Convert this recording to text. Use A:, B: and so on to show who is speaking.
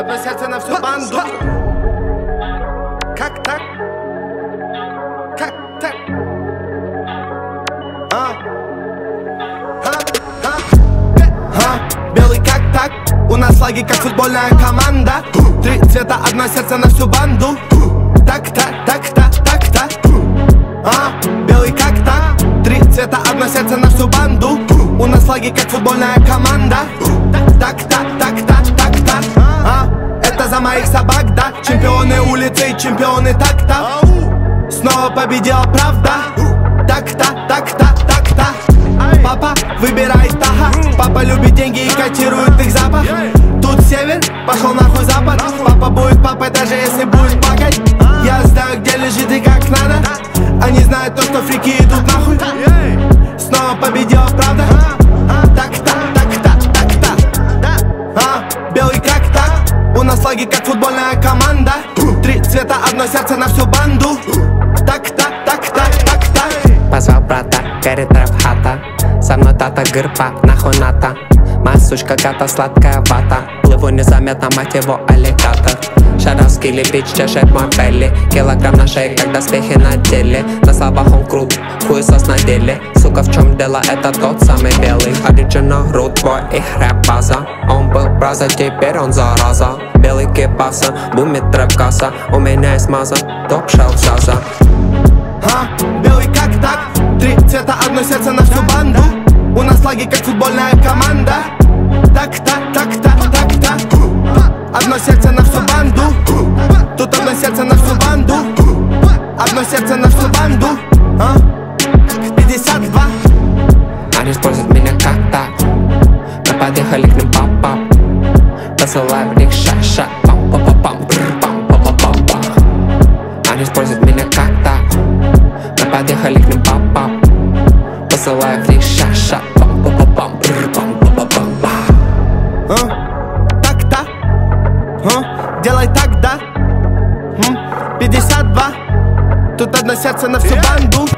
A: одно сердце на всю банду. Как так? Как так? Белый как так? У нас флаги как футбольная команда. Три цвета, одно сердце на всю банду. Так-то, так-то, так-то. Белый как так? Три цвета, одно сердце на всю банду. У нас флаги как футбольная команда. Так-то, так-то, так-то. Это за моих собак, да? Чемпионы улицы и чемпионы так-то. Снова победила правда. Так-то, так-то, так-то. Папа выбирает таха. Папа любит деньги и котирует их запах. Тут север, пошел нахуй запад. Папа будет папой, даже если будет плакать. Я знаю, где лежит и как надо. Они знают то, что фрики идут нахуй. Снова победила правда. Так-то, так-то, так-то. Белый как так? У нас флаги как футбольная команда. Три цвета, одно сердце на всю банду. Так-то, так-то, так-то.
B: Позвал брата, горит рэп-хата. Со мной тата, гырпа, нахуй ната. Моя сучка гата, сладкая вата. Плыву незаметно, мать его, аллигатор. Шаровский лепить чешет мой белли. Килограмм на шее, как доспехи на теле. На словах он крут, хуесос на деле. Сука, в чем дело, это тот самый белый. Оригинал, рут бой и рэп-база. Он был браза, теперь он зараза. Белый кипаса, бумит рэп-касса. У меня есть маза, топ-шел саза.
A: Белый как так? Три цвета, одно сердце на всю банду. У нас флаги как футбольная команда. Так-то, так-то, так-то. Одно сердце на всю банду. Тут одно сердце на всю банду. Одно сердце на всю банду. 52.
B: Они используют меня как так. Мы подъехали к ним пап-пап. Посылаю в них ша-ша. Пам-па-па-пам, пам-па-па-пам-пам. Они используют меня как так. Мы подъехали к ним пап-пап. Посылаю в них ша-ша. Пам-па-па-пам, пам-па-па-пам-пам.
A: Так-то. Делай так, да? 52. Тут одно сердце на всю банду.